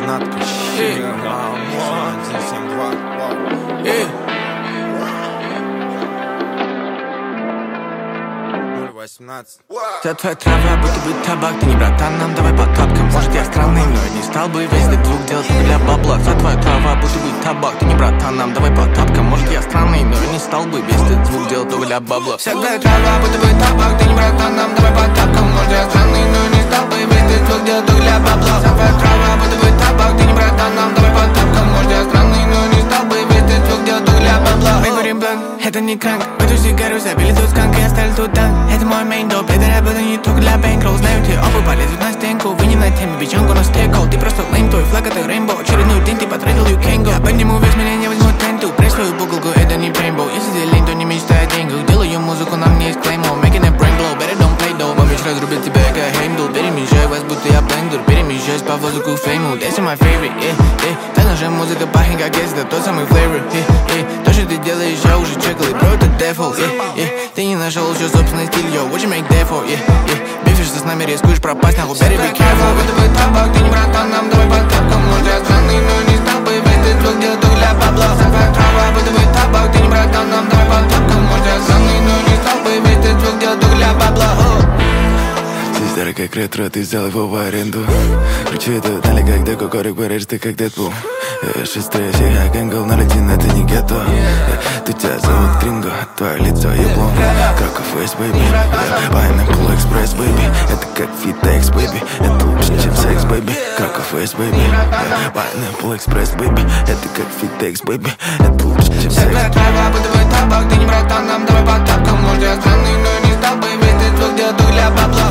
надпись 18. Вся твоя трава, будто бы табак. Ты не братан, нам давай по тапкам. Может я странный, но я не стал бы весь этот звук делать для бабла. Вся твоя трава, будто бы табак. Ты не братан, нам давай по тапкам. Может я странный, но я не стал бы весь этот звук делать для бабла. Вся твоя трава, будто бы табак. Ты не братан, нам давай по тапкам. Может я странный, но я не стал бы весь этот звук делать для бабла. Вся твоя трава, будто бы табак. Ты не братан, нам давай по тапкам. Может я странный, но я не стал бы весь этот звук делать для бабла. Мы курим бланк, это не кранк. Эту сигару забили тут сканк и оставили тут танк. Это мой мейн доп, это рэп, это не только для бэнкролл. Знаю, те опы полезут на стенку. Вы не на теме, бичонку на стекол. Ты просто лейм, твой флаг это рейнбоу. Очередной день ты потратил, you can go. Я подниму вес, меня не возьмут тенту. Пресс свою бугелку, это не пейнтбол. Если ты лень, то не мечтай о деньгах. Делаю музыку, на мне есть клеймо. Making it brain blow, better don't play though. Мой меч разрубит тебя, как хеймдл. Перемещай вас, будто я блендер. Перемещаюсь по воздуху фейму. That's my favorite, так наша музыка пахнет, как если это тот самый flavor. То, что ты делаешь, я уже чекал. И bro, это default, Ты не нашел еще собственный стиль, yo. What you make that for, Бифишься с нами, рискуешь пропасть, нахуй, better be careful. Будто бы табак, ты не братан, нам давай по тапкам. Может я странный, но не стал бы весь этот звук делать для бабла. Вся твоя трава, будто бы табак, ты не братан, нам давай по тапкам. Может я странный, но не стал бы весь этот звук делать для бабла. Здесь старый как ретро, ты взял его в аренду. Ключи это дали как деко, корик берешь ты как Дэдпул. Шестой, все как Энгл, 01, это не гетто. Ты тебя зовут Тринго, твое лицо ебло. Кроков Фейс, бэйби, Pineapple Express, бэйби. Это как Фитекс, бэйби, это лучше, чем секс, бэйби. Кроков Фейс, бэйби, Pineapple Express, бэйби. Это как Фитекс, бэйби, это лучше, чем секс. Вся твоя трава, будто бы табак, ты не братан, нам давай по тапкам. Может я странный, но не стал бы весь этот звук делать для бабла.